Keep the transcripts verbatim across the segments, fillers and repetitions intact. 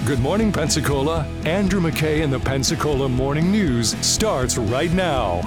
Good morning, Pensacola. Andrew McKay and the Pensacola Morning News starts right now.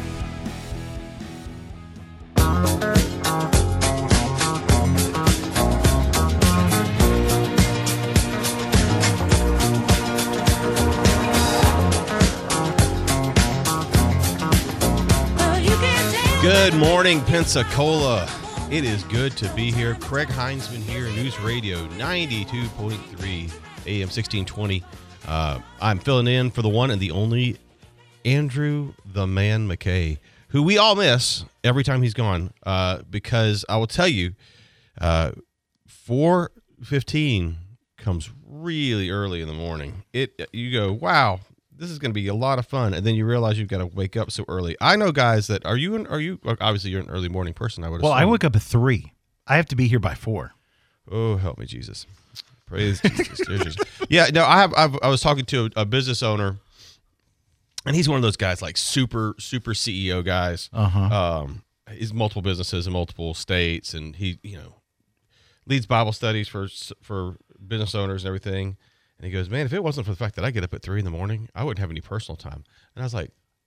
Good morning, Pensacola. It is good to be here. Craig Heinzman here, News Radio ninety-two point three, A M sixteen twenty. Uh, I'm filling in for the one and the only Andrew the Man McKay, who we all miss every time he's gone, uh, because I will tell you, uh, four fifteen comes really early in the morning. It You go, wow, this is going to be a lot of fun, and then you realize you've got to wake up so early. I know guys that are you. An, are you obviously you're an early morning person? I would. Well, assume. I wake up at three. I have to be here by four. Oh, help me, Jesus! Praise Jesus. Jesus. Yeah, no, I have. I've, I was talking to a, a business owner, and he's one of those guys, like super, super C E O guys. Uh huh. Um, he's multiple businesses in multiple states, and he, you know, leads Bible studies for for business owners and everything. And he goes, man, if it wasn't for the fact that I get up at three in the morning, I wouldn't have any personal time. And I was like,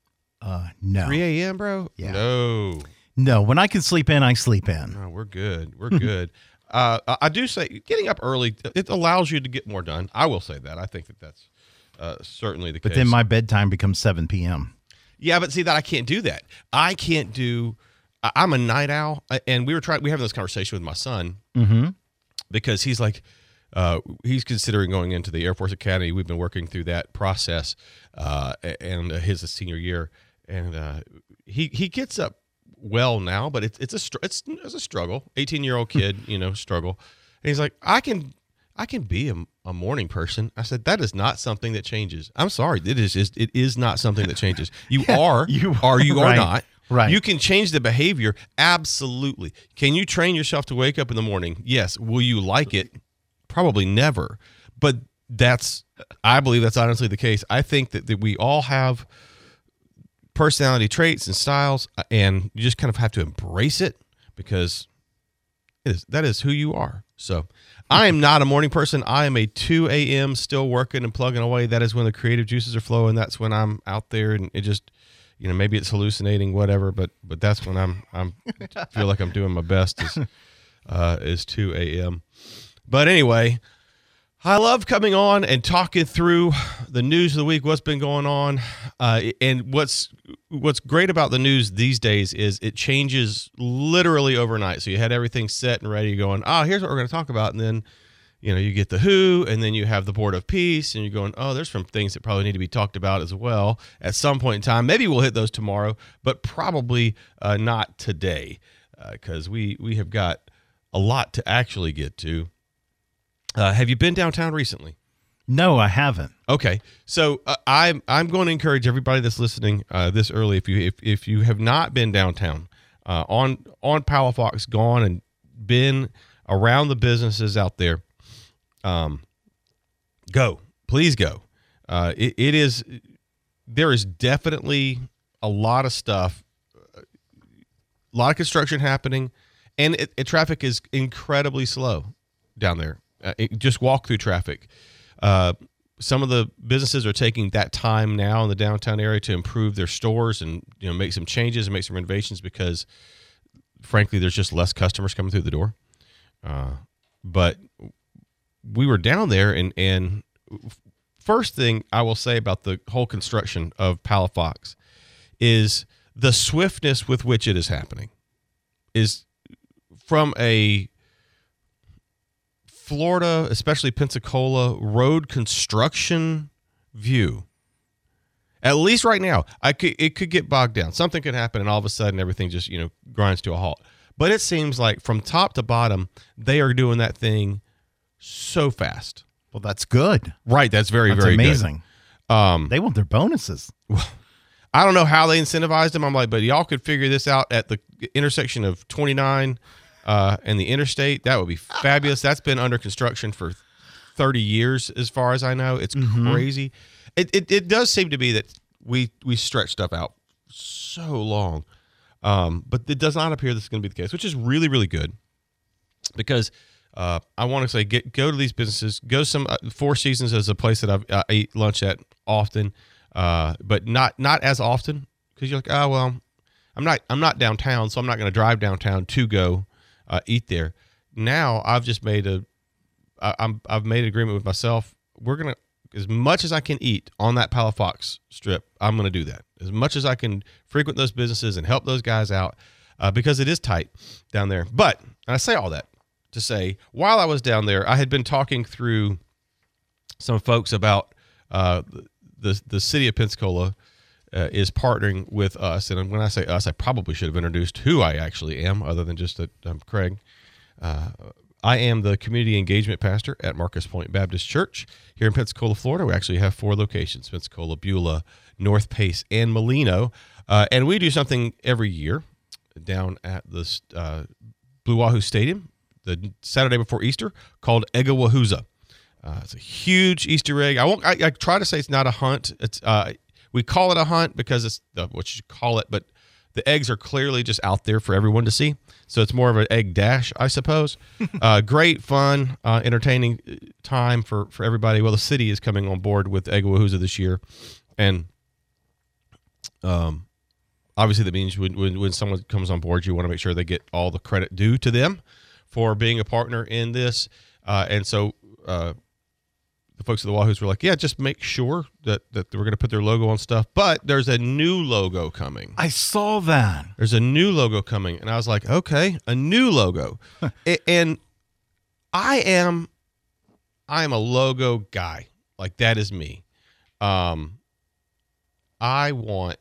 uh, no. three a.m., bro? Yeah. No. No, when I can sleep in, I sleep in. No, we're good. We're good. uh, I do say getting up early, it allows you to get more done. I will say that. I think that that's uh, certainly the but case. But then my bedtime becomes seven p.m. Yeah, but see that I can't do that. I can't do, I'm a night owl. And we were trying, we were having this conversation with my son mm-hmm. because he's like, Uh, he's considering going into the Air Force Academy. We've been working through that process, uh, and uh, his senior year, and uh, he he gets up well now, but it's it's a str- it's, it's a struggle. eighteen year old kid, you know, struggle. And he's like, I can I can be a, a morning person. I said that is not something that changes. I'm sorry, it is just it is not something that changes. You yeah, are you are you right, are not. Right. You can change the behavior, absolutely. Can you train yourself to wake up in the morning? Yes. Will you like it? Probably never, but that's, I believe that's honestly the case. I think that, that we all have personality traits and styles, and you just kind of have to embrace it because it is, that is who you are. So I am not a morning person. I am a two a.m. still working and plugging away. That is when the creative juices are flowing. That's when I'm out there, and it just, you know, maybe it's hallucinating, whatever, but, but that's when I'm, I'm feel like I'm doing my best is, uh, is two a.m. But anyway, I love coming on and talking through the news of the week, what's been going on. Uh, and what's what's great about the news these days is it changes literally overnight. So you had everything set and ready going, oh, here's what we're going to talk about. And then, you know, you get the who, and then you have the Board of Peace, and you're going, oh, there's some things that probably need to be talked about as well at some point in time. Maybe we'll hit those tomorrow, but probably uh, not today because uh, we, we have got a lot to actually get to. Uh, have you been downtown recently? No, I haven't. Okay, so uh, I'm I'm going to encourage everybody that's listening uh, this early. If you if if you have not been downtown uh, on on Palafox, gone and been around the businesses out there, um, go, please go. Uh, it, it is there is definitely a lot of stuff, a lot of construction happening, and it, it, traffic is incredibly slow down there. Uh, it, just walk through traffic. Uh, some of the businesses are taking that time now in the downtown area to improve their stores and, you know, make some changes and make some renovations because, frankly, there's just less customers coming through the door. Uh, but we were down there, and, and first thing I will say about the whole construction of Palafox is the swiftness with which it is happening is from a Florida, especially Pensacola, road construction view. At least right now, I could it could get bogged down. Something could happen, and all of a sudden, everything just, you know, grinds to a halt. But it seems like from top to bottom, they are doing that thing so fast. Well, that's good. Right, that's very, that's very amazing. Good. Um, they want their bonuses. Well, I don't know how they incentivized them. I'm like, but y'all could figure this out at the intersection of twenty-nine Uh, and the interstate. That would be fabulous. That's been under construction for thirty years, as far as I know. It's mm-hmm. crazy. It, it it does seem to be that we we stretch stuff out so long, um, but it does not appear this is going to be the case, which is really, really good because Uh, I want to say get go to these businesses. Go some uh, Four Seasons is a place that I've, I eat lunch at often, uh, but not not as often because you're like, oh well, I'm not I'm not downtown, so I'm not going to drive downtown to go uh, eat there. Now I've just made a I, I'm I've made an agreement with myself. We're gonna as much as I can eat on that Palafox strip. I'm going to do that as much as I can. Frequent those businesses and help those guys out uh, because it is tight down there. But and I say all that to say, while I was down there, I had been talking through some folks about uh, the the city of Pensacola uh, is partnering with us. And when I say us, I probably should have introduced who I actually am, other than just that I'm Craig. Uh, I am the community engagement pastor at Marcus Point Baptist Church here in Pensacola, Florida. We actually have four locations: Pensacola, Beulah, North Pace, and Molino. Uh, and we do something every year down at the uh, Blue Wahoo Stadium the Saturday before Easter called Egawahooza. Uh, it's a huge Easter egg. I won't. I, I try to say it's not a hunt. It's uh, we call it a hunt because it's uh, what you call it, but the eggs are clearly just out there for everyone to see. So it's more of an egg dash, I suppose. uh, great, fun, uh, entertaining time for, for everybody. Well, the city is coming on board with Egawahooza this year, and um, obviously that means when, when when someone comes on board, you want to make sure they get all the credit due to them for being a partner in this. Uh, and so uh, the folks at the Wahoos were like, yeah, just make sure that, that we're going to put their logo on stuff. But there's a new logo coming. I saw that. There's a new logo coming. And I was like, okay, a new logo. And I am, I am a logo guy. Like, that is me. Um, I want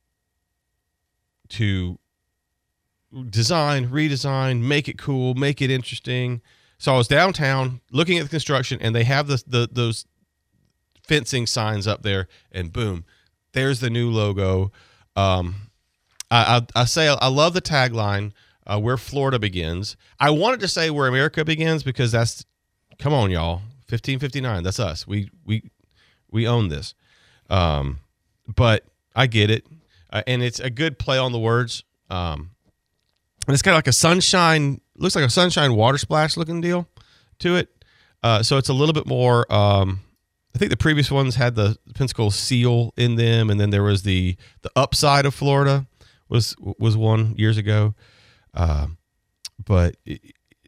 to design, redesign, make it cool, make it interesting. So I was downtown looking at the construction, and they have the, the those fencing signs up there, and boom, there's the new logo. Um, I, I, I say I love the tagline, uh, where Florida begins. I wanted to say where America begins because that's, come on, y'all, fifteen fifty-nine, that's us. We we we own this. Um, but I get it, uh, and it's a good play on the words. Um, and it's kind of like a sunshine, looks like a sunshine water splash looking deal to it. Uh, so it's a little bit more, um, I think the previous ones had the Pensacola seal in them. And then there was the, the upside of Florida was, was one years ago. Uh, but it,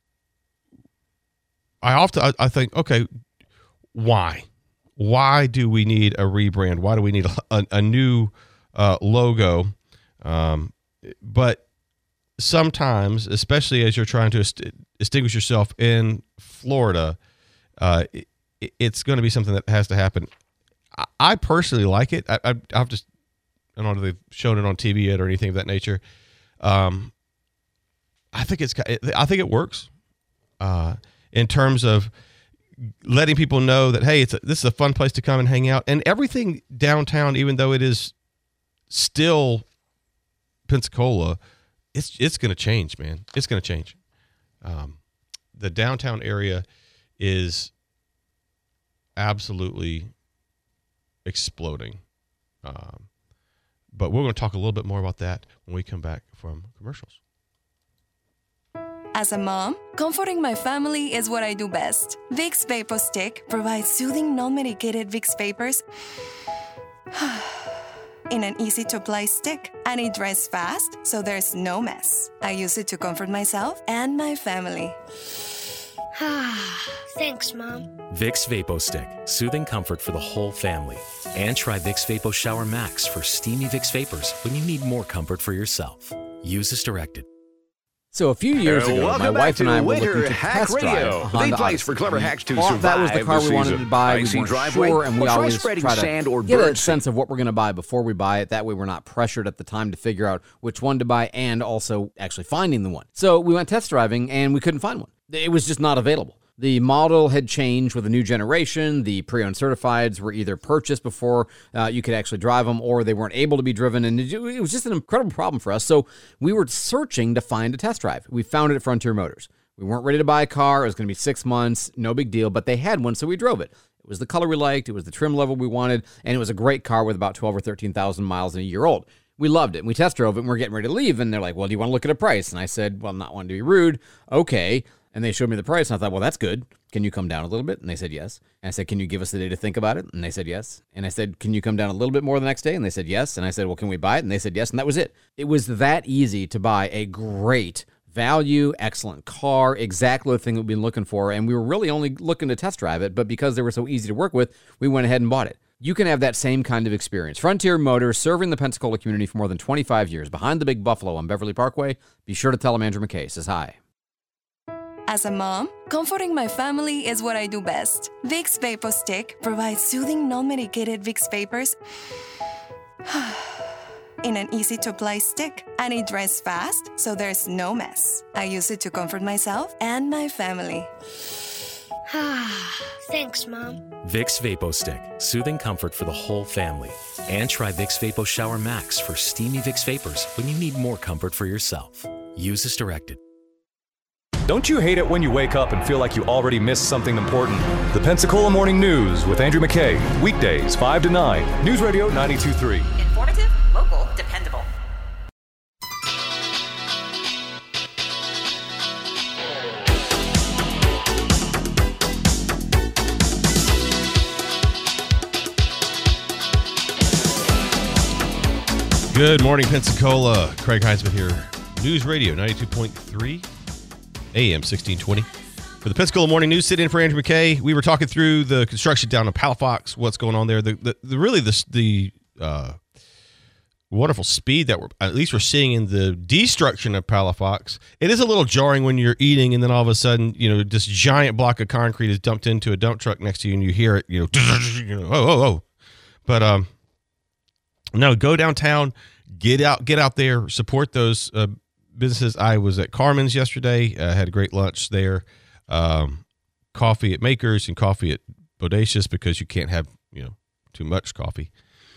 I often, I, I think, okay, why, why do we need a rebrand? Why do we need a, a, a new uh, logo? Um, but sometimes, especially as you're trying to est- distinguish yourself in Florida, uh, it, it's going to be something that has to happen. I, I personally like it. I, I, I've just, I don't know if they've shown it on T V yet or anything of that nature. Um, I think it's, I think it works uh, in terms of letting people know that, hey, it's a, this is a fun place to come and hang out. And everything downtown, even though it is still Pensacola, it's it's going to change, man. It's going to change. Um, the downtown area is absolutely exploding. Um, but we're going to talk a little bit more about that when we come back from commercials. As a mom, comforting my family is what I do best. Vicks VapoStick provides soothing, non-medicated Vicks vapors in an easy-to-apply stick, and it dries fast, so there's no mess. I use it to comfort myself and my family. Thanks, Mom. Vicks VapoStick, soothing comfort for the whole family. And try Vicks Vapo Shower Max for steamy Vicks vapors when you need more comfort for yourself. Use as directed. So a few years Uh, ago, welcome my back wife and to I were Winter looking to Hack test drive Radio, a the Honda place Odyssey. for clever We hacks to thought that was the survive car the we wanted season. to buy. Icy We weren't driveway, sure, and we or try always spreading try to sand or get a bird sense of what we're going to buy before we buy it. That way we're not pressured at the time to figure out which one to buy and also actually finding the one. So we went test driving, and we couldn't find one. It was just not available. The model had changed with a new generation. The pre-owned certifieds were either purchased before uh, you could actually drive them, or they weren't able to be driven, and it, it was just an incredible problem for us. So we were searching to find a test drive. We found it at Frontier Motors. We weren't ready to buy a car. It was going to be six months, no big deal, but they had one, so we drove it. It was the color we liked. It was the trim level we wanted, and it was a great car with about twelve or thirteen thousand miles and a year old. We loved it, and we test drove it, and we're getting ready to leave, and they're like, well, do you want to look at a price? And I said, well, I'm not wanting to be rude. Okay. And they showed me the price, and I thought, well, that's good. Can you come down a little bit? And they said yes. And I said, can you give us the day to think about it? And they said yes. And I said, can you come down a little bit more the next day? And they said yes. And I said, well, can we buy it? And they said yes. And that was it. It was that easy to buy a great value, excellent car, exactly the thing that we've been looking for. And we were really only looking to test drive it, but because they were so easy to work with, we went ahead and bought it. You can have that same kind of experience. Frontier Motors, serving the Pensacola community for more than twenty-five years, behind the Big Buffalo on Beverly Parkway. Be sure to tell them Andrew McKay says hi. As a mom, comforting my family is what I do best. Vicks Vapor Stick provides soothing, non-medicated Vicks vapors in an easy-to-apply stick, and it dries fast, so there's no mess. I use it to comfort myself and my family. Thanks, Mom. Vicks Vapo Stick, soothing comfort for the whole family. And try Vicks Vapo Shower Max for steamy Vicks vapors when you need more comfort for yourself. Use as directed. Don't you hate it when you wake up and feel like you already missed something important? The Pensacola Morning News with Andrew McKay. Weekdays, five to nine. News Radio ninety-two point three. Informative, local, dependable. Good morning, Pensacola. Craig Heinzman here. News Radio ninety-two point three, A M sixteen twenty. For the Pensacola Morning News, sit in for Andrew McKay. We were talking through the construction down in Palafox, what's going on there. The, the, the really the the uh, wonderful speed that we're at least we're seeing in the destruction of Palafox. It is a little jarring when you're eating, and then all of a sudden, you know, this giant block of concrete is dumped into a dump truck next to you, and you hear it, you know, you know oh oh oh. But um. No, go downtown, get out, get out there, support those uh, businesses. I was at Carmen's yesterday. I uh, had a great lunch there. Um, coffee at Makers and coffee at Bodacious, because you can't have, you know, too much coffee.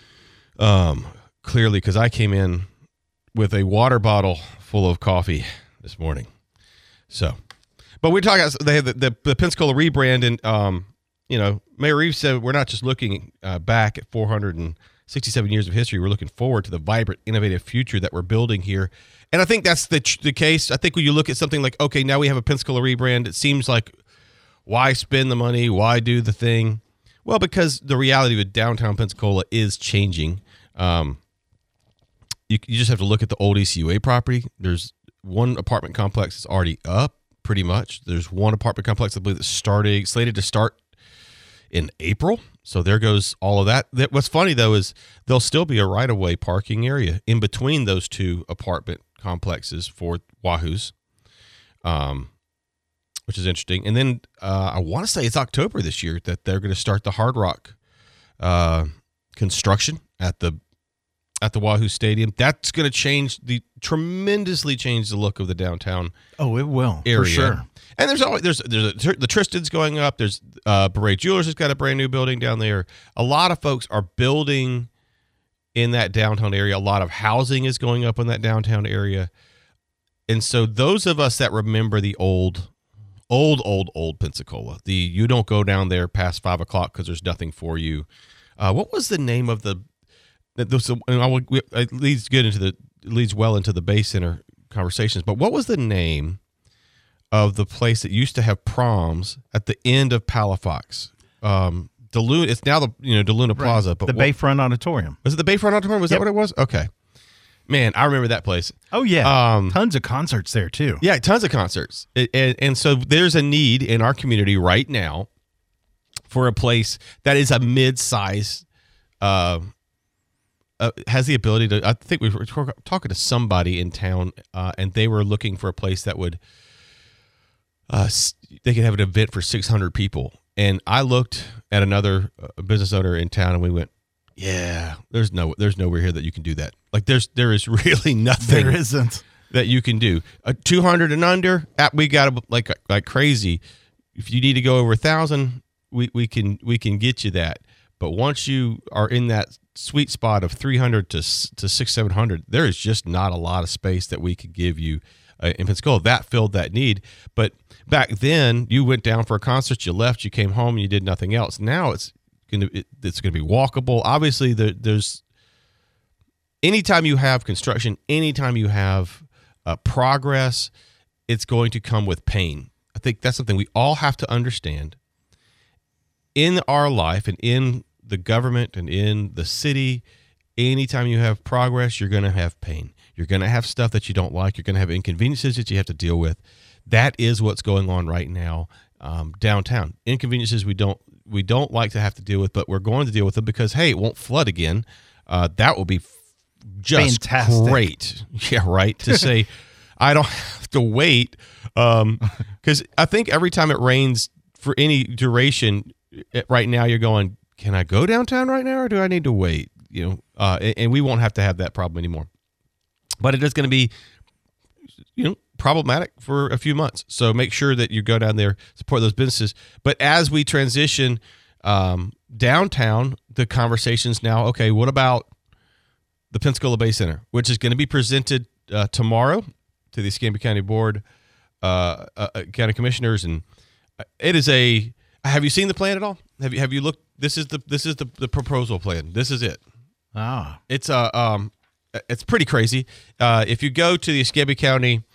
Um, clearly, because I came in with a water bottle full of coffee this morning. So, but we're talking. They have the, the, the Pensacola rebrand, and um, you know, Mayor Reeves said we're not just looking uh, back at four hundred sixty-seven years of history. We're looking forward to the vibrant, innovative future that we're building here. And I think that's the the case. I think when you look at something like, okay, now we have a Pensacola rebrand, it seems like, why spend the money? Why do the thing? Well, because the reality of downtown Pensacola is changing. Um, you, you just have to look at the old E C U A property. There's one apartment complex that's already up, pretty much. There's one apartment complex, I believe, that's starting, slated to start in April. So there goes all of that. What's funny, though, is there'll still be a right-of-way parking area in between those two apartment complexes for Wahoo's, um, which is interesting. And then uh, I want to say it's October this year that they're going to start the Hard Rock uh, construction at the at the Wahoo Stadium. That's going to change the tremendously change the look of the downtown. Oh, it will area. for sure. And there's always there's there's a, the Tristan's going up. There's uh, Beret Jewelers has got a brand new building down there. A lot of folks are building in that downtown area. A lot of housing is going up in that downtown area. And so those of us that remember the old, old, old, old Pensacola, the you don't go down there past five o'clock because there's nothing for you. Uh, what was the name of the? Those it leads good into the leads well into the Bay Center conversations. But what was the name of the place that used to have proms at the end of Palafox? Um, DeLuna, it's now the you know DeLuna Plaza, right. but the what, Bayfront Auditorium. Was it the Bayfront Auditorium? Was yep. that what it was? Okay, man, I remember that place. Oh yeah, um, tons of concerts there too. Yeah, tons of concerts, it, and and so there's a need in our community right now for a place that is a mid-size. Uh, Uh, has the ability to, I think we were talking to somebody in town, uh, and they were looking for a place that would, uh, they could have an event for six hundred people. And I looked at another uh, business owner in town, and we went, yeah, there's no, there's nowhere here that you can do that. Like there's, there is really nothing there isn't that you can do. Uh, two hundred and under, we got like, like crazy. If you need to go over a thousand, we, we can, we can get you that. But once you are in that sweet spot of three hundred to to six seven hundred, there is just not a lot of space that we could give you uh, in Pensacola. That filled that need. But back then, you went down for a concert, you left, you came home, and you did nothing else. Now it's gonna it, it's gonna be walkable. Obviously, there, there's anytime you have construction, anytime you have uh, progress, it's going to come with pain. think that's something we all have to understand in our life and in the government and in the city. Anytime you have progress, you're going to have pain. You're going to have stuff that you don't like. You're going to have inconveniences that you have to deal with. That is what's going on right now um, downtown. Inconveniences we don't we don't like to have to deal with, but we're going to deal with them because, hey, it won't flood again. Uh, that will be f- just Fantastic. Great. Yeah, right. To say I don't have to wait because um, I think every time it rains for any duration it, right now, you're going, can I go downtown right now or do I need to wait? You know, uh, and, and we won't have to have that problem anymore. But it is going to be, you know, problematic for a few months. So make sure that you go down there, support those businesses. But as we transition um, downtown, the conversations now, okay, what about the Pensacola Bay Center, which is going to be presented uh, tomorrow to the Escambia County Board, uh, uh, County Commissioners. And it is a, have you seen the plan at all? Have you, have you looked? This is the, this is the, the proposal plan. This is it. Ah, It's a, um, it's pretty crazy. Uh, if you go to the Escambia County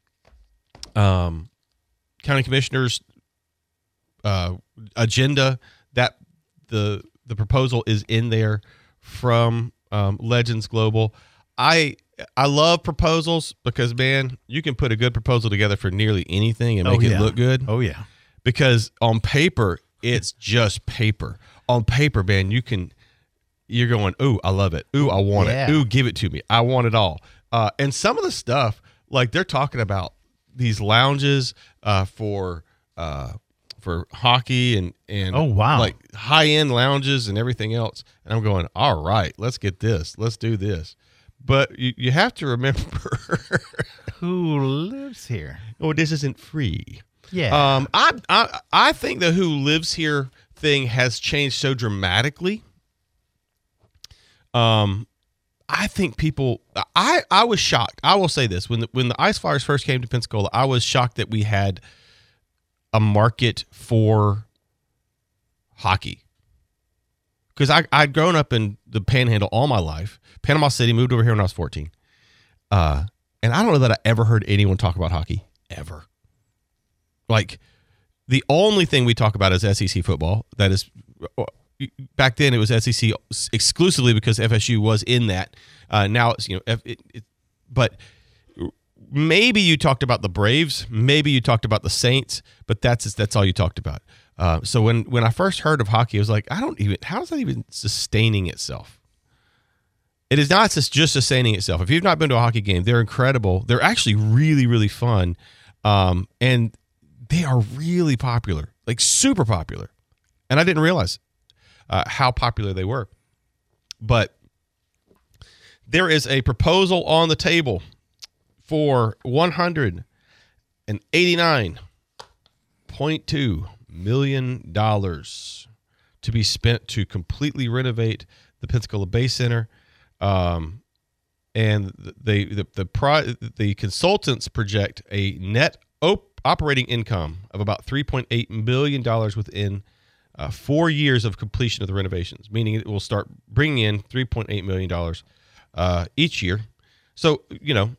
um, County Commissioners uh, agenda, that the the proposal is in there from um, Legends Global. I I love proposals because, man, you can put a good proposal together for nearly anything and make oh, it yeah. look good. Oh, yeah. Because on paper, it's just paper. On paper, man, you can. You're going, ooh, I love it. Ooh, I want Yeah. it. Ooh, give it to me. I want it all. Uh, and some of the stuff, like they're talking about these lounges uh, for uh, for hockey and and Oh, wow. like high end lounges and everything else. And I'm going, all right, let's get this. Let's do this. But you, you have to remember, Who lives here? oh, this isn't free. Yeah. Um, I I I think the who lives here thing has changed so dramatically. Um, I think people. I I was shocked. I will say this: when the, when the Ice Flyers first came to Pensacola, I was shocked that we had a market for hockey. Because I I'd grown up in the Panhandle all my life, Panama City. Moved over here when I was fourteen. Uh, and I don't know that I ever heard anyone talk about hockey ever. Like, the only thing we talk about is S E C football. That is, back then it was S E C exclusively because F S U was in that. Uh, now it's, you know, F, it, it, but maybe you talked about the Braves, maybe you talked about the Saints, but that's that's all you talked about. Uh, so when when I first heard of hockey, I was like, I don't even, how is that even sustaining itself? It is not just sustaining itself. If you've not been to a hockey game, they're incredible. They're actually really, really fun. Um, and they are really popular, like super popular. And I didn't realize uh, how popular they were. But there is a proposal on the table for one hundred eighty-nine point two million dollars to be spent to completely renovate the Pensacola Bay Center. Um, and they, the, the, pro, the consultants project a net op- operating income of about three point eight million dollars within uh, four years of completion of the renovations, meaning it will start bringing in three point eight million dollars uh, each year. So, you know,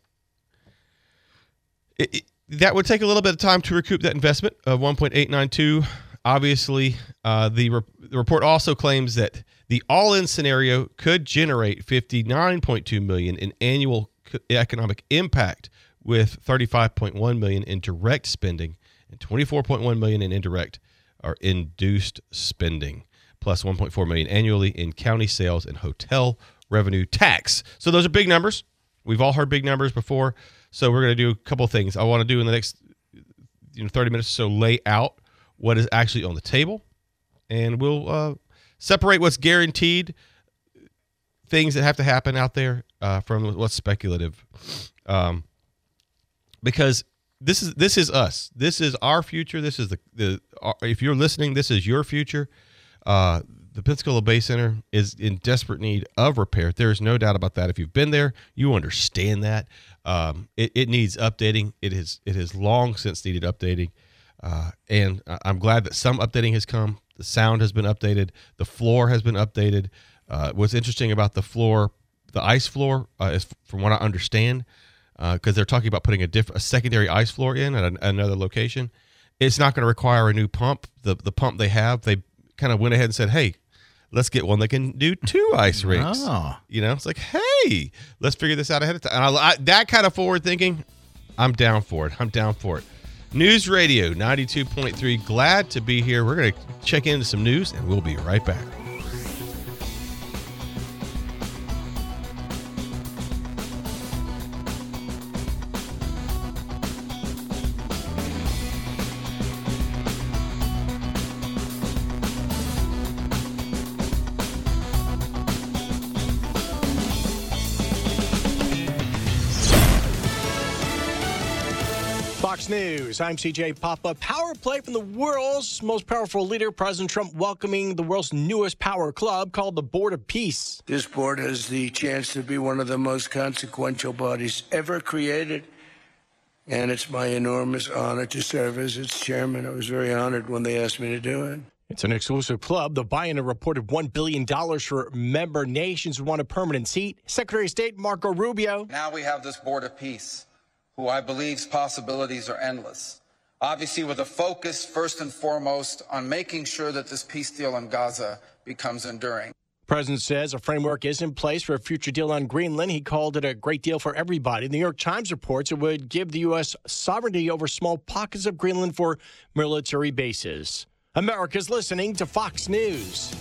it, it, that would take a little bit of time to recoup that investment of one point eight nine two. Obviously, uh, the, re- the report also claims that the all-in scenario could generate fifty-nine point two million dollars in annual economic impact, with thirty-five point one million dollars in direct spending and twenty-four point one million dollars in indirect or induced spending, plus one point four million dollars annually in county sales and hotel revenue tax. So those are big numbers. We've all heard big numbers before. So we're going to do a couple of things. I want to do in the next you know, thirty minutes or so, lay out what is actually on the table, and we'll uh, separate what's guaranteed, things that have to happen out there, uh, from what's speculative. Um, because this is this is us. This is our future. This is the the. Our, if you're listening, this is your future. Uh, the Pensacola Bay Center is in desperate need of repair. There is no doubt about that. If you've been there, you understand that. Um, it, it needs updating. It is it has long since needed updating, uh, and I'm glad that some updating has come. The sound has been updated. The floor has been updated. Uh, what's interesting about the floor, the ice floor, uh, is from what I understand, because uh, they're talking about putting a diff- a secondary ice floor in at an, another location, It's not going to require a new pump. The the pump they have, they kind of went ahead and said, hey, let's get one that can do two ice rinks. Oh. You know, it's like, hey, let's figure this out ahead of time. And I, I, that kind of forward thinking, I'm down for it. I'm down for it. News Radio ninety-two point three. Glad to be here. We're going to check into some news, and we'll be right back. Fox News, I'm C J Papa. Power play from the world's most powerful leader, President Trump, welcoming the world's newest power club called the Board of Peace. This board has the chance to be one of the most consequential bodies ever created, and it's my enormous honor to serve as its chairman. I was very honored when they asked me to do it. It's an exclusive club. The buy-in a reported one billion dollars for member nations who want a permanent seat. Secretary of State Marco Rubio. Now we have this Board of Peace, who I believe's possibilities are endless. Obviously, with a focus, first and foremost, on making sure that this peace deal in Gaza becomes enduring. The president says a framework is in place for a future deal on Greenland. He called it a great deal for everybody. The New York Times reports it would give the U S sovereignty over small pockets of Greenland for military bases. America's listening to Fox News.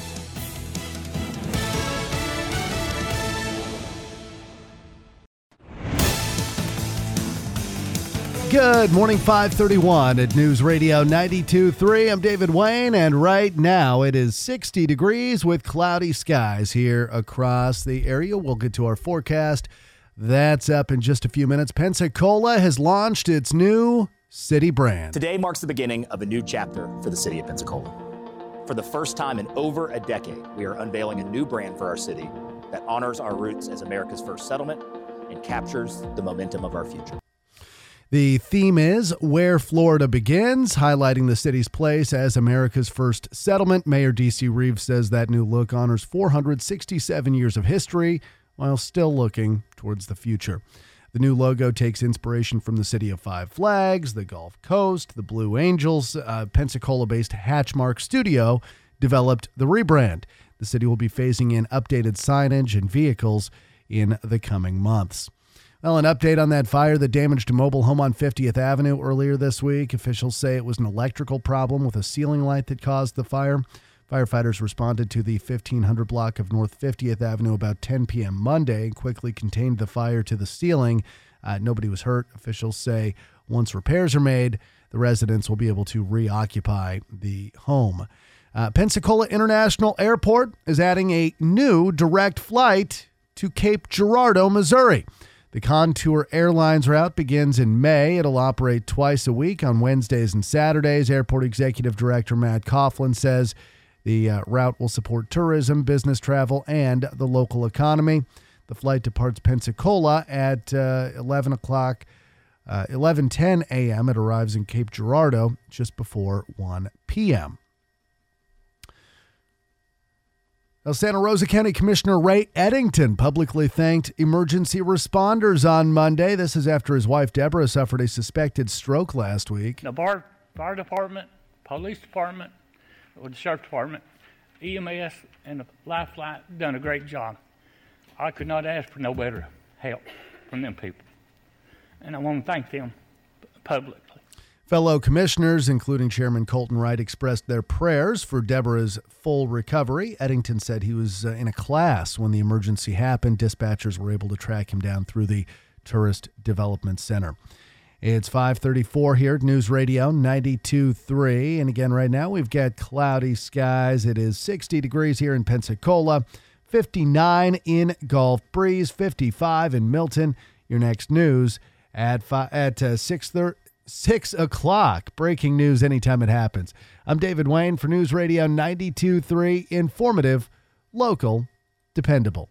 Good morning, five thirty-one at News Radio ninety-two point three. I'm David Wayne, and right now it is sixty degrees with cloudy skies here across the area. We'll get to our forecast. That's up in just a few minutes. Pensacola has launched its new city brand. Today marks the beginning of a new chapter for the city of Pensacola. For the first time in over a decade, we are unveiling a new brand for our city that honors our roots as America's first settlement and captures the momentum of our future. The theme is Where Florida Begins, highlighting the city's place as America's first settlement. Mayor D C Reeves says that new look honors four hundred sixty-seven years of history while still looking towards the future. The new logo takes inspiration from the City of Five Flags, the Gulf Coast, the Blue Angels. Uh, Pensacola-based Hatchmark Studio developed the rebrand. The city will be phasing in updated signage and vehicles in the coming months. Well, an update on that fire that damaged a mobile home on fiftieth Avenue earlier this week. Officials say it was an electrical problem with a ceiling light that caused the fire. Firefighters responded to the fifteen hundred block of North fiftieth Avenue about ten p.m. Monday and quickly contained the fire to the ceiling. Uh, nobody was hurt. Officials say once repairs are made, the residents will be able to reoccupy the home. Uh, Pensacola International Airport is adding a new direct flight to Cape Girardeau, Missouri. The Contour Airlines route begins in May. It'll operate twice a week on Wednesdays and Saturdays. Airport Executive Director Matt Coughlin says the uh, route will support tourism, business travel, and the local economy. The flight departs Pensacola at uh, eleven o'clock, uh, eleven ten a.m. It arrives in Cape Girardeau just before one p.m. Now, Santa Rosa County Commissioner Ray Eddington publicly thanked emergency responders on Monday. This is after his wife, Deborah, suffered a suspected stroke last week. The bar, fire department, police department, or the sheriff department, E M S, and the Lifeline done a great job. I could not ask for no better help from them people. And I want to thank them publicly. Fellow commissioners, including Chairman Colton Wright, expressed their prayers for Deborah's full recovery. Eddington said he was uh, in a class when the emergency happened. Dispatchers were able to track him down through the Tourist Development Center. It's five thirty-four here at News Radio ninety-two point three. And again, right now we've got cloudy skies. It is sixty degrees here in Pensacola, fifty-nine in Gulf Breeze, fifty-five in Milton. Your next news at, fi- at uh, six thirty. Six o'clock. Breaking news anytime it happens. I'm David Wayne for News Radio ninety-two point three. Informative, local, dependable.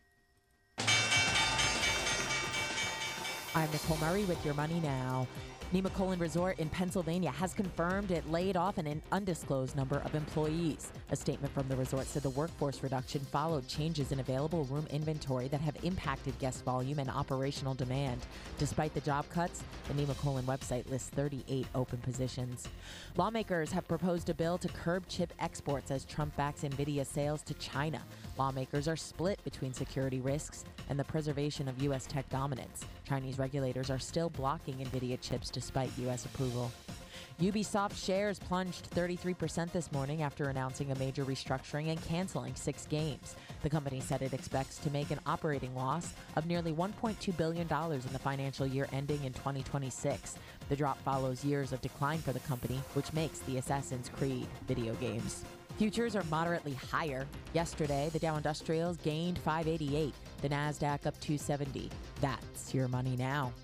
I'm Nicole Murray with Your Money Now. Nemacolin Resort in Pennsylvania has confirmed it laid off an undisclosed number of employees. A statement from the resort said the workforce reduction followed changes in available room inventory that have impacted guest volume and operational demand. Despite the job cuts, the Nemacolin website lists thirty-eight open positions. Lawmakers have proposed a bill to curb chip exports as Trump backs NVIDIA sales to China. Lawmakers are split between security risks and the preservation of U S tech dominance. Chinese regulators are still blocking NVIDIA chips despite U S approval. Ubisoft shares plunged thirty-three percent this morning after announcing a major restructuring and canceling six games. The company said it expects to make an operating loss of nearly one point two billion dollars in the financial year ending in twenty twenty-six. The drop follows years of decline for the company, which makes the Assassin's Creed video games. Futures are moderately higher. Yesterday, the Dow Industrials gained five eighty-eight, the NASDAQ up two seventy. That's your money now.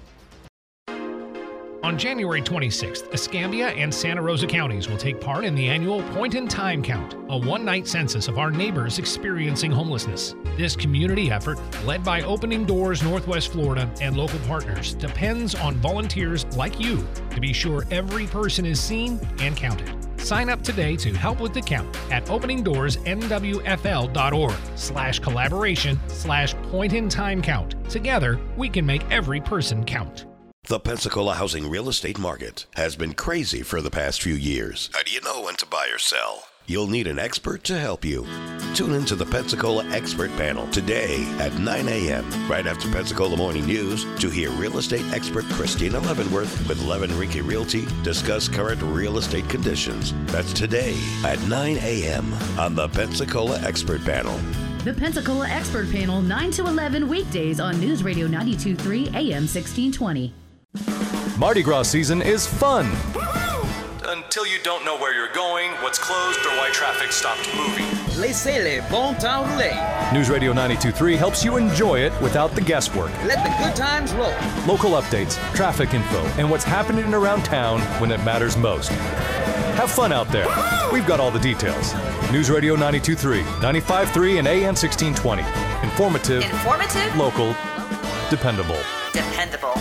On January twenty-sixth, Escambia and Santa Rosa counties will take part in the annual Point in Time Count, a one-night census of our neighbors experiencing homelessness. This community effort, led by Opening Doors Northwest Florida and local partners, depends on volunteers like you to be sure every person is seen and counted. Sign up today to help with the count at openingdoorsnwfl.org slash collaboration slash point in time count. Together, we can make every person count. The Pensacola housing real estate market has been crazy for the past few years. How do you know when to buy or sell? You'll need an expert to help you. Tune into the Pensacola Expert Panel today at nine a.m. right after Pensacola Morning News to hear real estate expert Christina Leavenworth with Levin Rinke Realty discuss current real estate conditions. That's today at nine a.m. on the Pensacola Expert Panel. The Pensacola Expert Panel, nine to eleven weekdays on News Radio ninety-two point three A M sixteen twenty. Mardi Gras season is fun. Until you don't know where you're going, what's closed, or why traffic stopped moving. Laissez-les bon temps rouler. News Radio ninety-two point three helps you enjoy it without the guesswork. Let the good times roll. Local updates, traffic info, and what's happening around town when it matters most. Have fun out there. We've got all the details. News Radio ninety-two point three, ninety-five point three, and A M sixteen twenty. Informative. Informative. Local. Dependable. Dependable.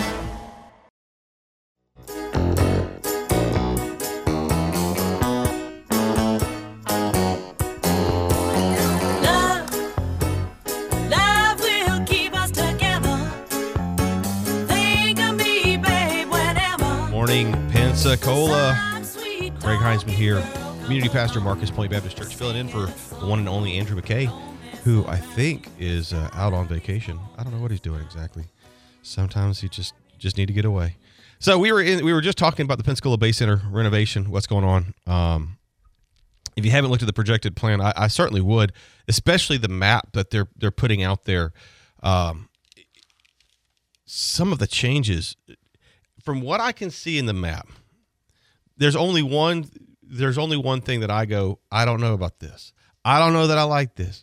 Pensacola. Greg Heinzman here, community pastor, Marcus Point Baptist Church, filling in for the one and only Andrew McKay, who I think is uh, out on vacation. I don't know what he's doing exactly. Sometimes he just just need to get away. So we were in, we were just talking about the Pensacola Bay Center renovation. What's going on? Um, if you haven't looked at the projected plan, I, I certainly would, especially the map that they're they're putting out there. Um, some of the changes, from what I can see in the map, there's only one. There's only one thing that I go, I don't know about this. I don't know that I like this,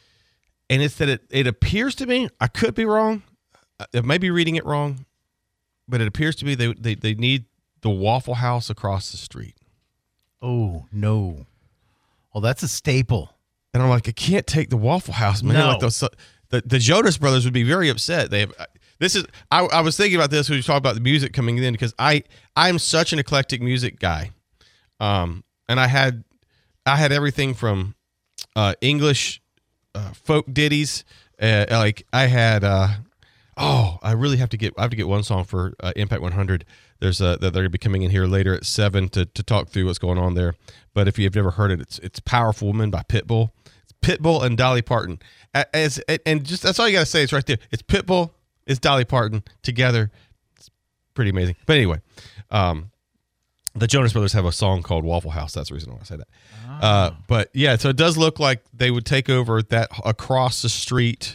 and it's that it it appears to me, I could be wrong. I may be reading it wrong, but it appears to me they they they need the Waffle House across the street. Oh no! Well, that's a staple. And I'm like, I can't take the Waffle House, man. No. Like those, the the Jonas Brothers would be very upset. They have. This is. I, I was thinking about this when you talk about the music coming in, because I I'm such an eclectic music guy, um, and I had I had everything from uh, English uh, folk ditties, uh, like I had. Uh, oh, I really have to get. I have to get one song for uh, Impact one hundred. There's a that they're gonna be coming in here later at seven to to talk through what's going on there. But if you've never heard it, it's it's "Powerful Woman" by Pitbull. It's Pitbull and Dolly Parton. As and just that's all you gotta say. It's right there. It's Pitbull. It's Dolly Parton together. It's pretty amazing. But anyway, um, the Jonas Brothers have a song called Waffle House. That's the reason why I say that. Oh. Uh, but yeah, so it does look like they would take over that across the street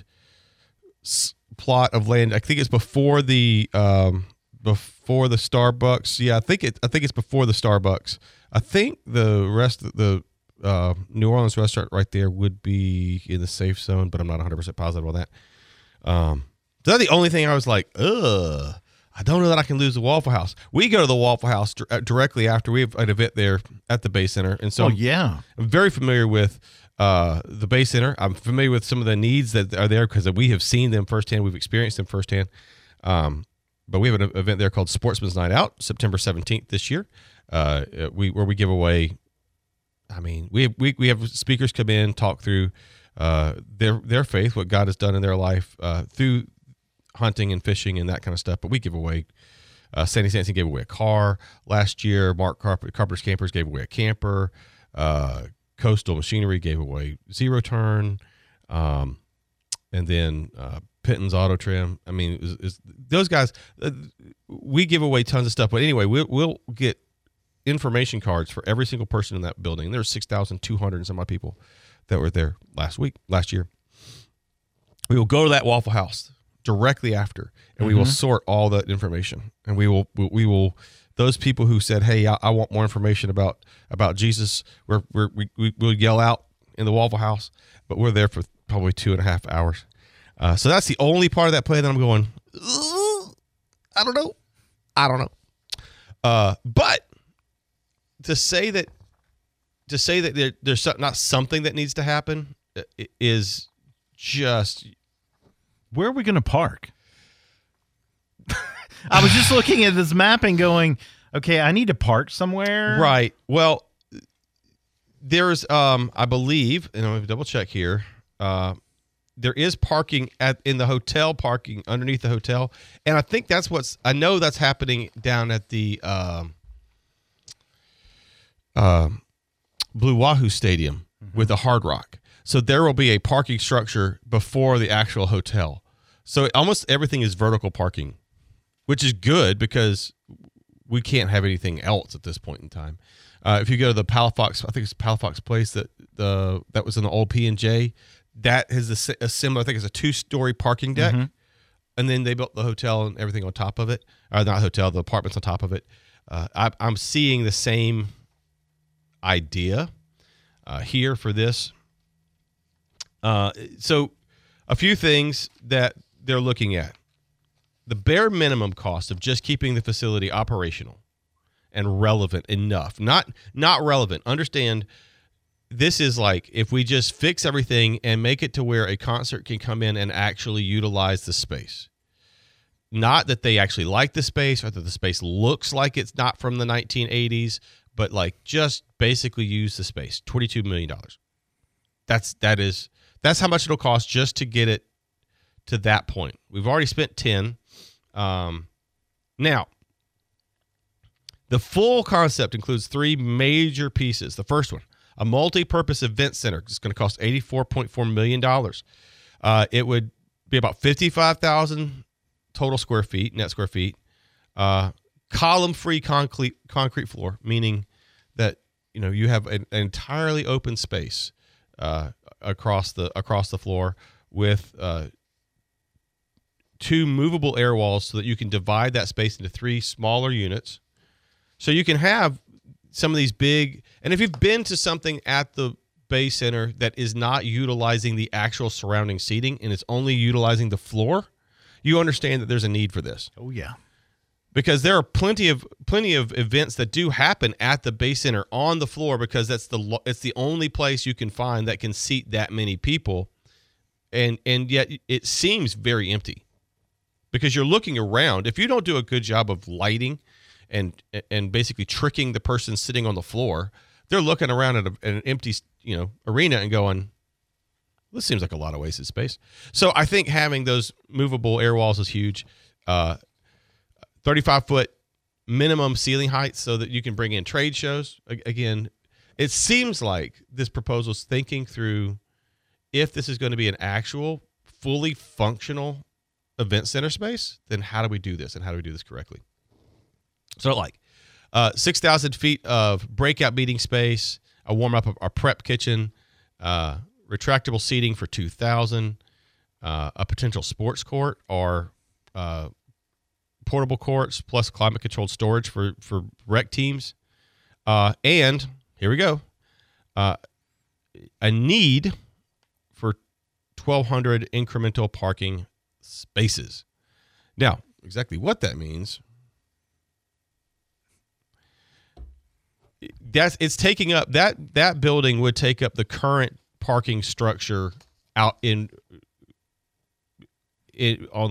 s- plot of land. I think it's before the um, before the Starbucks. Yeah, I think it. I think it's before the Starbucks. I think the rest of the uh, New Orleans restaurant right there would be in the safe zone, but I'm not one hundred percent positive on that. Um, That's the only thing I was like, ugh, I don't know that I can lose the Waffle House. We go to the Waffle House d- directly after we have an event there at the Bay Center. And so oh, yeah. I'm very familiar with uh, the Bay Center. I'm familiar with some of the needs that are there because we have seen them firsthand. We've experienced them firsthand. Um, but we have an event there called Sportsman's Night Out, September seventeenth this year. Uh, we where we give away. I mean, we have, we we have speakers come in, talk through uh, their their faith, what God has done in their life uh, through hunting and fishing and that kind of stuff. But we give away. Uh, Sandy Sampson gave away a car last year. Mark Carp- Carpenter's Campers gave away a camper. Uh, Coastal Machinery gave away Zero Turn, um, and then uh, Pitton's Auto Trim. I mean, it's, it's, those guys. Uh, we give away tons of stuff, but anyway, we'll we'll get information cards for every single person in that building. There were six thousand two hundred and some odd people that were there last week, last year. We will go to that Waffle House directly after, and mm-hmm. we will sort all that information, and we will we, we will those people who said, "Hey, I, I want more information about about Jesus," we're, we're, we we will yell out in the Waffle House, but we're there for probably two and a half hours. Uh, so that's the only part of that play that I'm going, I don't know, I don't know. Uh, but to say that to say that there, there's not something that needs to happen is just. Where are we going to park? I was just looking at this map and going, okay, I need to park somewhere. Right. Well, there's, um, I believe, and I'm going to double check here. Uh, there is parking at in the hotel, parking underneath the hotel. And I think that's what's, I know that's happening down at the um, uh, Blue Wahoo Stadium mm-hmm. with the Hard Rock. So there will be a parking structure before the actual hotel. So almost everything is vertical parking, which is good because we can't have anything else at this point in time. Uh, if you go to the Palafox, I think it's Palafox Place that the that was in the old P and J, that has a, a similar, I think it's a two-story parking deck, mm-hmm. and then they built the hotel and everything on top of it, or not hotel, the apartments on top of it. Uh, I, I'm seeing the same idea uh, here for this. Uh, so a few things that they're looking at. The bare minimum cost of just keeping the facility operational and relevant enough. Not not relevant. Understand, this is like if we just fix everything and make it to where a concert can come in and actually utilize the space. Not that they actually like the space or that the space looks like it's not from the nineteen eighties, but like just basically use the space. twenty-two million dollars. That's that is That's how much it'll cost just to get it to that point. We've already spent ten. Um, now, the full concept includes three major pieces. The first one, a multi-purpose event center. It's going to cost eighty-four point four million dollars. Uh, it would be about fifty-five thousand total square feet, net square feet. Uh, column-free concrete concrete floor, meaning that you know you have an, an entirely open space uh, across the across the floor with uh, two movable air walls so that you can divide that space into three smaller units. So you can have some of these big, and if you've been to something at the Bay Center that is not utilizing the actual surrounding seating and it's only utilizing the floor, you understand that there's a need for this. Oh yeah. Because there are plenty of plenty of events that do happen at the Bay Center on the floor because that's the it's the only place you can find that can seat that many people, and and yet it seems very empty because you're looking around. If you don't do a good job of lighting and and basically tricking the person sitting on the floor, they're looking around at, a, at an empty you know arena and going, "This seems like a lot of wasted space." So I think having those movable air walls is huge. Uh, thirty-five foot minimum ceiling height so that you can bring in trade shows. Again, it seems like this proposal is thinking through if this is going to be an actual, fully functional event center space, then how do we do this and how do we do this correctly? So like uh, six thousand feet of breakout meeting space, a warm-up of our prep kitchen, uh, retractable seating for two thousand, uh, a potential sports court or uh, portable courts plus climate-controlled storage for, for rec teams. Uh, and here we go, uh, a need for twelve hundred incremental parking spaces. Now, exactly what that means, that's it's taking up that that building would take up the current parking structure out in it on the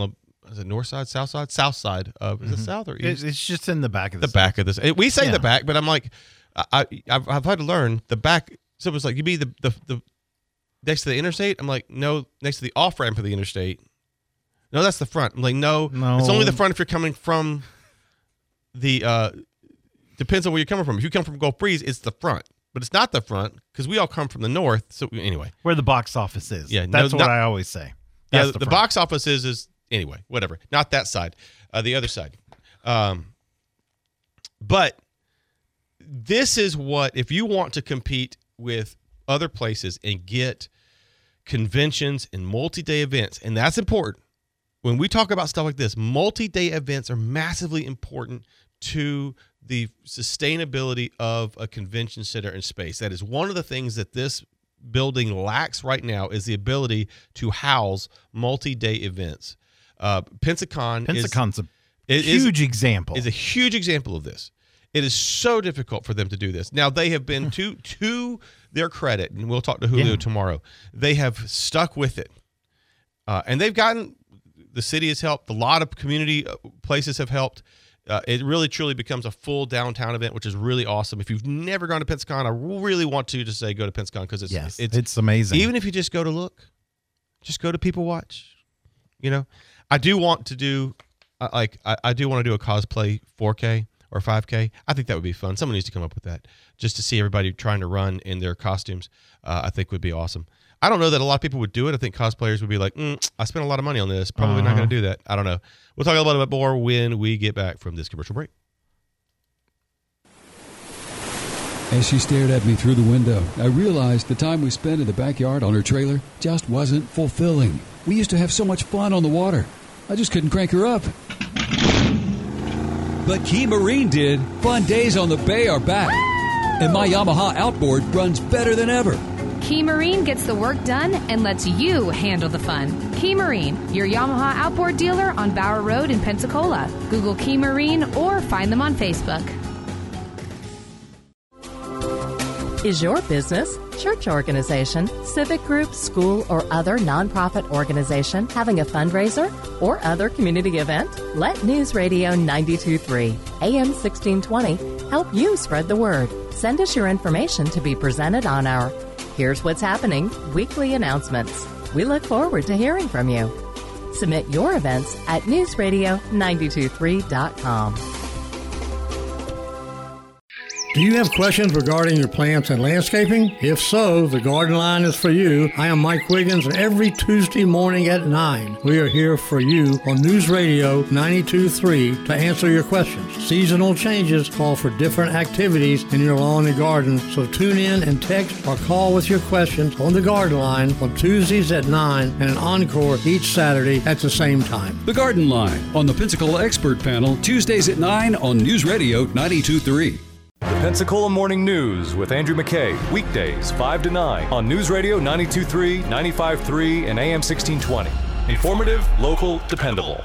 is it north side, south side, south side of is Mhm. it south or east? It's, it's just in the back of the the back of this. We say Yeah. the back, but I'm like, I, I I've, I've had to learn the back. So it was like you be the, the the next to the interstate. I'm like, no, next to the off ramp of the interstate. No, that's the front. I'm like, no, No. it's only the front if you're coming from the. uh Depends on where you're coming from. If you come from Gulf Breeze, it's the front, but it's not the front because we all come from the north. So anyway, Where the box office is. Yeah, That's no, what not- I always say. yeah, That's the, front. box office is is anyway, whatever. Not that side, uh, the other side. Um, but this is what if you want to compete with other places and get conventions and multi-day events, and that's important. When we talk about stuff like this, multi-day events are massively important to the sustainability of a convention center and space. That is one of the things that this building lacks right now is the ability to house multi-day events. Uh, Pensacon, Pensacon's a is, huge is, example. Is a huge example of this. It is so difficult for them to do this. Now they have been to to their credit, and we'll talk to Julio Yeah. tomorrow. They have stuck with it, uh, and they've gotten the city has helped. A lot of community places have helped. Uh, it really truly becomes a full downtown event, which is really awesome. If you've never gone to Pensacon, I really want to just say go to Pensacon because it's, Yes, it's it's amazing. Even if you just go to look, just go to people watch. You know, I do want to do uh, like I, I do want to do a cosplay four K or five K. I think that would be fun. Someone needs to come up with that just to see everybody trying to run in their costumes. Uh, I think would be awesome. I don't know that a lot of people would do it. I think cosplayers would be like, mm, I spent a lot of money on this. Probably not Uh-huh. going to do that. I don't know. We'll talk a little bit more when we get back from this commercial break. As she stared at me through the window, I realized the time we spent in the backyard on her trailer just wasn't fulfilling. We used to have so much fun on the water. I just couldn't crank her up. But Key Marine did. Fun days on the bay are back. And my Yamaha outboard runs better than ever. Key Marine gets the work done and lets you handle the fun. Key Marine, your Yamaha outboard dealer on Bower Road in Pensacola. Google Key Marine or find them on Facebook. Is your business, church organization, civic group, school, or other nonprofit organization having a fundraiser or other community event? Let News Radio ninety-two point three, A M sixteen twenty help you spread the word. Send us your information to be presented on our Here's What's Happening weekly announcements. We look forward to hearing from you. Submit your events at news radio nine two three dot com. Do you have questions regarding your plants and landscaping? If so, the Garden Line is for you. I am Mike Wiggins, and every Tuesday morning at nine, we are here for you on News Radio ninety-two point three to answer your questions. Seasonal changes call for different activities in your lawn and garden, so tune in and text or call with your questions on the Garden Line on Tuesdays at nine and an encore each Saturday at the same time. The Garden Line on the Pensacola Expert Panel, Tuesdays at nine on News Radio ninety-two point three. The Pensacola Morning News with Andrew McKay, weekdays five to nine on News Radio ninety-two point three, ninety-five point three, and A M sixteen twenty. Informative, local, dependable.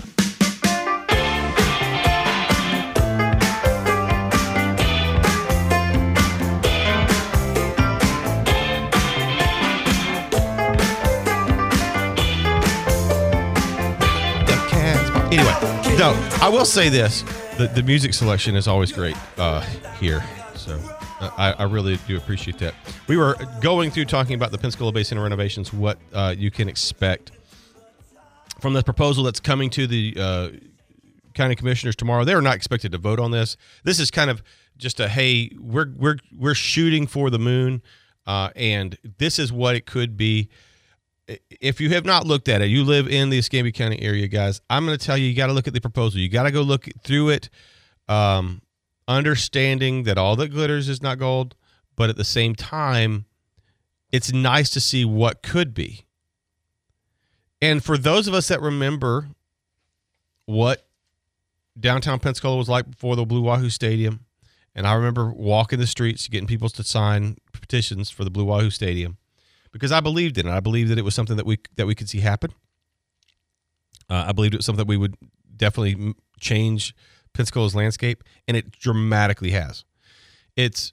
Anyway, no, I will say this. The, the music selection is always great uh, here. So uh, I, I really do appreciate that. We were going through talking about the Pensacola Bay Center renovations, what uh, you can expect from the proposal that's coming to the uh, county commissioners tomorrow. They are not expected to vote on this. This is kind of just a, hey, we're we're we're shooting for the moon, uh, and this is what it could be. If you have not looked at it, you live in the Escambia County area, guys, I'm going to tell you, you got to look at the proposal. You got to go look through it, um, understanding that all that glitters is not gold, but at the same time, it's nice to see what could be. And for those of us that remember what downtown Pensacola was like before the Blue Wahoo Stadium, and I remember walking the streets, getting people to sign petitions for the Blue Wahoo Stadium, because I believed in it. I believed that it was something that we that we could see happen. Uh, I believed it was something that we would definitely change Pensacola's landscape, and it dramatically has. It's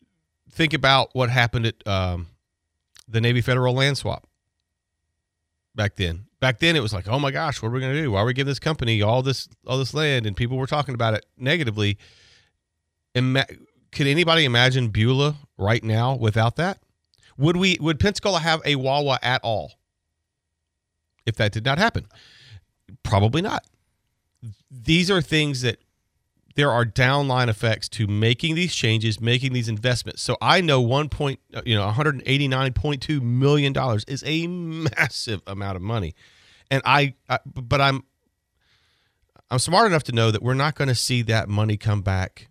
think about what happened at um, the Navy Federal land swap. back then. Back then, it was like, oh my gosh, what are we going to do? Why are we giving this company all this all this land? And people were talking about it negatively. Ima- could anybody imagine Beulah right now without that? Would we? Would Pensacola have a Wawa at all if that did not happen? Probably not. These are things that there are downline effects to making these changes, making these investments. So I know one point, you know, one hundred eighty-nine point two million dollars is a massive amount of money, and I, I but I'm, I'm smart enough to know that we're not going to see that money come back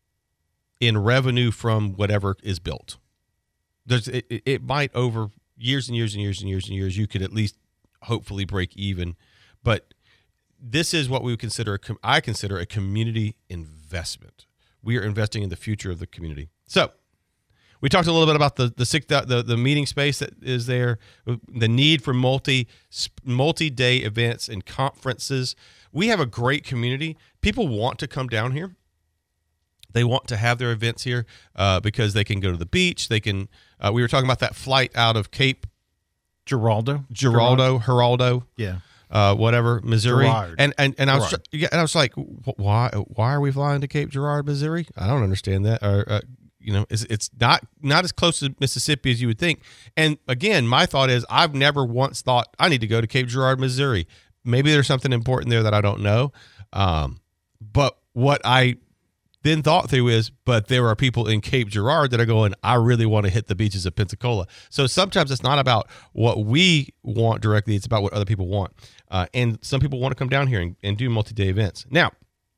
in revenue from whatever is built. There's, it, it might over years and years and years and years and years, you could at least hopefully break even, but this is what we would consider, a, I consider a community investment. We are investing in the future of the community. So we talked a little bit about the the, six, the the meeting space that is there, the need for multi multi-day events and conferences. We have a great community. People want to come down here. They want to have their events here uh, because they can go to the beach. They can. Uh, we were talking about that flight out of Cape Giraldo, Giraldo, Geraldo. Yeah. Uh, whatever, Missouri, Girard. and and and I was Girard. yeah, and I was like, why why are we flying to Cape Girard, Missouri? I don't understand that. Or uh, you know, it's it's not not as close to Mississippi as you would think. And again, my thought is, I've never once thought I need to go to Cape Girard, Missouri. Maybe there's something important there that I don't know. Um, but what I then thought through is, but there are people in Cape Girard that are going, I really want to hit the beaches of Pensacola. So sometimes it's not about what we want directly. It's about what other people want. Uh, and some people want to come down here and, and do multi-day events. Now,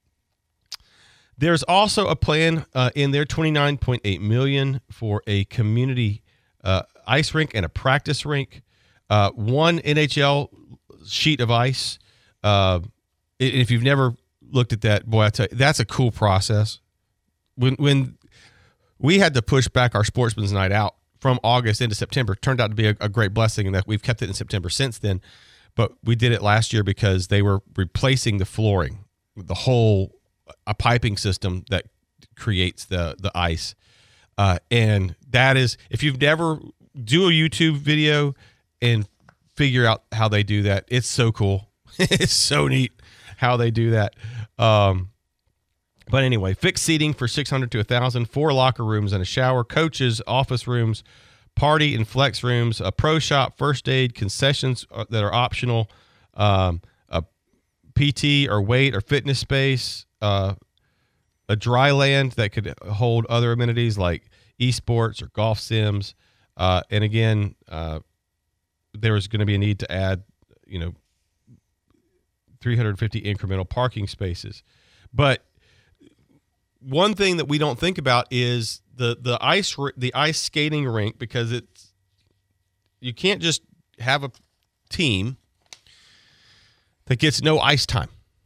there's also a plan uh, in there, twenty-nine point eight million dollars for a community uh, ice rink and a practice rink. Uh, one N H L sheet of ice. Uh, if you've never looked at that, boy, I tell you, that's a cool process. When when we had to push back our Sportsman's Night Out from August into September, it turned out to be a, a great blessing in that we've kept it in September since then. But we did it last year because they were replacing the flooring, the whole a piping system that creates the the ice. Uh, and that is, if you've never do a YouTube video and figure out how they do that, it's so cool. It's so neat how they do that. Um, but anyway, fixed seating for six hundred to one thousand, four locker rooms and a shower, coaches, office rooms, party and flex rooms, a pro shop, first aid, concessions that are optional, um, a P T or weight or fitness space, uh, a dry land that could hold other amenities like esports or golf sims. Uh, and again, uh, there is going to be a need to add, you know, three hundred fifty incremental parking spaces. But one thing that we don't think about is the the ice the ice skating rink, because it's you can't just have a team that gets no ice time.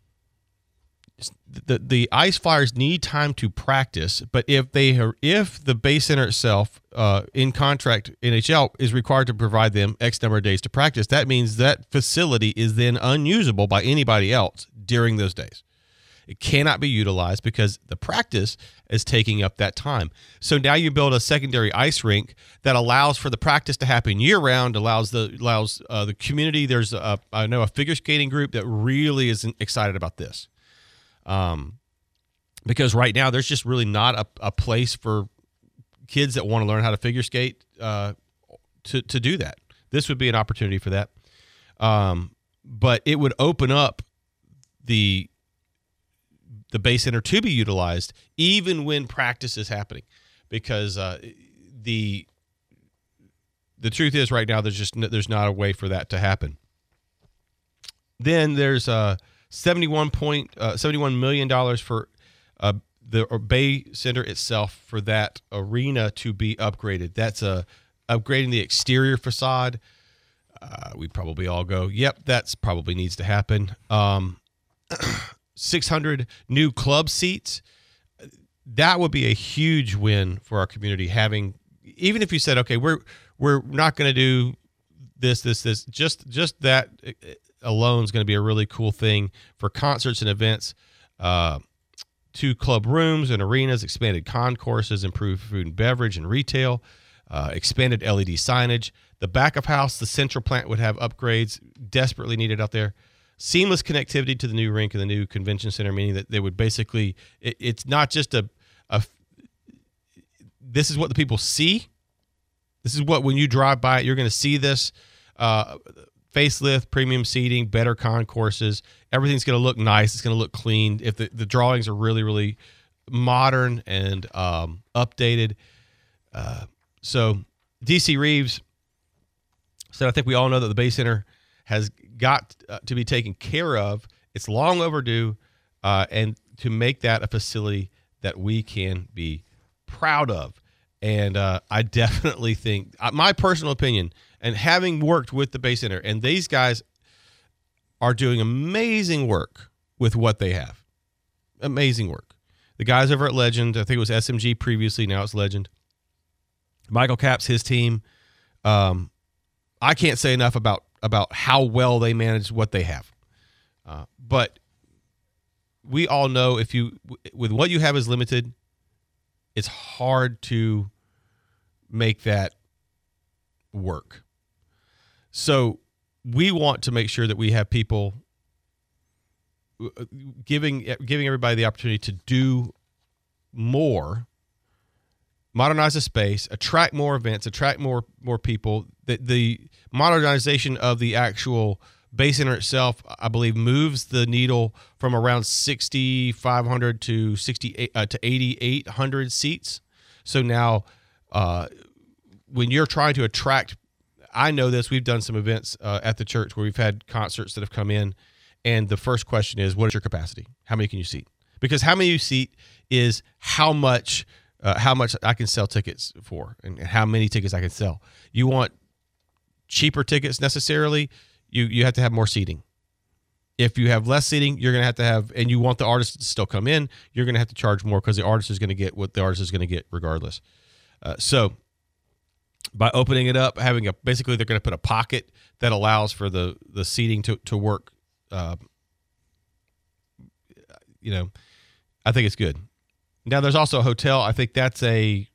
The the Ice Flyers need time to practice, but if they are, if the Bay Center itself uh, in contract N H L is required to provide them X number of days to practice, that means that facility is then unusable by anybody else during those days. It cannot be utilized because the practice is taking up that time. So now you build a secondary ice rink that allows for the practice to happen year round, allows the allows uh, the community. There's a, I know a figure skating group that really is excited about this. Um, because right now there's just really not a, a place for kids that want to learn how to figure skate uh, to to do that. This would be an opportunity for that. Um, but it would open up the the Bay Center to be utilized even when practice is happening, because uh, the the truth is right now there's just no, there's not a way for that to happen. Then there's uh seventy-one point uh, seventy-one million dollars for uh, the Bay Center itself for that arena to be upgraded. That's a uh, upgrading the exterior facade. Uh, we'd probably all go, yep, that's probably needs to happen. Um, six hundred new club seats. That would be a huge win for our community. Having, even if you said, okay, we're we're not going to do this, this, this, just just that alone is going to be a really cool thing for concerts and events. Uh, two club rooms and arenas, expanded concourses, improved food and beverage and retail. uh, expanded L E D signage. The back of house, the central plant would have upgrades desperately needed out there. Seamless connectivity to the new rink and the new convention center, meaning that they would basically, it, it's not just a, a, this is what the people see. This is what, when you drive by it, you're going to see this uh, facelift, premium seating, better concourses. Everything's going to look nice. It's going to look clean. If the, the drawings are really, really modern and um, updated. Uh, so D C Reeves said, I think we all know that the Bay Center has got uh, to be taken care of. It's long overdue, uh, and to make that a facility that we can be proud of. And uh, I definitely think, uh, my personal opinion, and having worked with the Bay Center, and these guys are doing amazing work with what they have. Amazing work. The guys over at Legend, I think it was S M G previously, now it's Legend. Michael Capps, his team. Um, I can't say enough about about how well they manage what they have. Uh, but we all know if you, with what you have is limited, it's hard to make that work. So we want to make sure that we have people giving giving everybody the opportunity to do more, modernize the space, attract more events, attract more more people. The, the modernization of the actual Bay Center itself, I believe, moves the needle from around sixty-five hundred to sixty uh, to eighty-eight hundred seats. So now, uh, when you're trying to attract, I know this. We've done some events uh, at the church where we've had concerts that have come in, and the first question is, "What is your capacity? How many can you seat?" Because how many you seat is how much uh, how much I can sell tickets for, and how many tickets I can sell. You want cheaper tickets necessarily, you you have to have more seating. If you have less seating, you're going to have to have, and you want the artist to still come in, you're going to have to charge more because the artist is going to get what the artist is going to get regardless. Uh, so by opening it up, having a, basically they're going to put a pocket that allows for the, the seating to, to work. Uh, you know, I think it's good. Now there's also a hotel. I think that's a,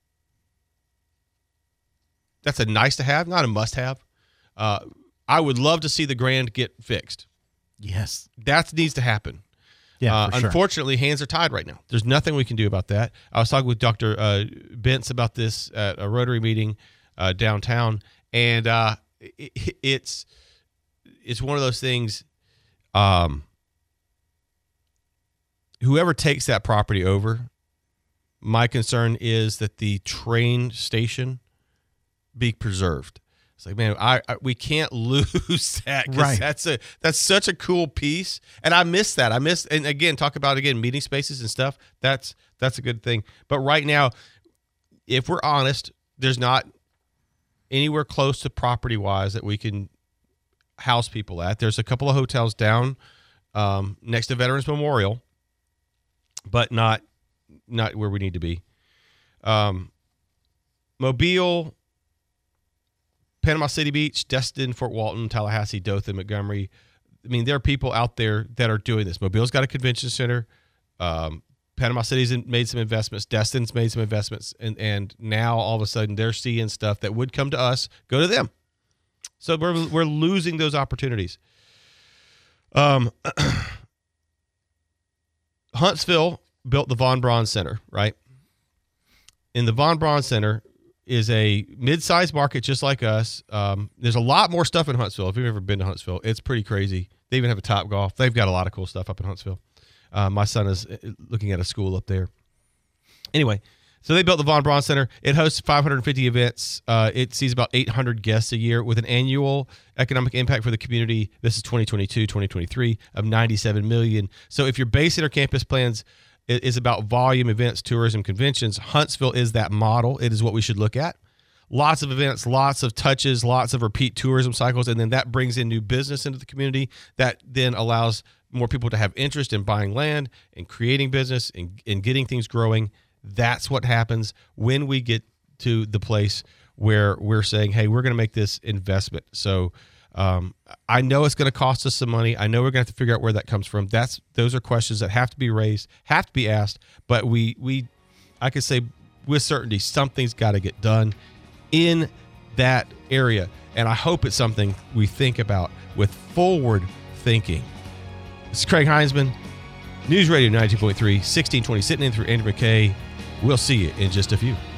That's a nice to have, not a must have. Uh, I would love to see the Grand get fixed. Yes. That needs to happen. Yeah, uh, for sure. Unfortunately, hands are tied right now. There's nothing we can do about that. I was talking with Doctor Uh, Bentz about this at a Rotary meeting uh, downtown, and uh, it, it's it's one of those things. Um, whoever takes that property over, my concern is that the train station be preserved. It's like, man, I, I we can't lose that because Right. that's a that's such a cool piece, and I miss that. I miss, and again, talk about again meeting spaces and stuff. That's that's a good thing. But right now, if we're honest, there's not anywhere close to property wise that we can house people at. There's a couple of hotels down um, next to Veterans Memorial, but not not where we need to be. Um, Mobile, Panama City Beach, Destin, Fort Walton, Tallahassee, Dothan, Montgomery. I mean, there are people out there that are doing this. Mobile's got a convention center. Um, Panama City's made some investments. Destin's made some investments. And, and now all of a sudden they're seeing stuff that would come to us, go to them. So we're, we're losing those opportunities. Um, Huntsville built the Von Braun Center, right? In the Von Braun Center is a mid-sized market just like us. Um, there's a lot more stuff in Huntsville. If you've ever been to Huntsville, it's pretty crazy. They even have a Topgolf. They've got a lot of cool stuff up in Huntsville. Uh, my son is looking at a school up there. Anyway, so they built the Von Braun Center. It hosts five hundred fifty events. Uh, it sees about eight hundred guests a year with an annual economic impact for the community. This is twenty twenty-two, twenty twenty-three of ninety-seven million dollars. So if your Bay Center campus plans is about volume, events, tourism, conventions, Huntsville is that model. It is what we should look at. Lots of events, lots of touches, lots of repeat tourism cycles, and then that brings in new business into the community. That then allows more people to have interest in buying land and creating business and, and getting things growing. That's what happens when we get to the place where we're saying, hey, we're going to make this investment. So um, I know it's going to cost us some money. I know we're going to have to figure out where that comes from. That's those are questions that have to be raised, have to be asked. But we, we I can say with certainty something's got to get done. in that area. And I hope it's something we think about with forward thinking. This is Craig Heinzman, News Radio ninety-two point three, sixteen twenty, sitting in through Andrew McKay. We'll see you in just a few.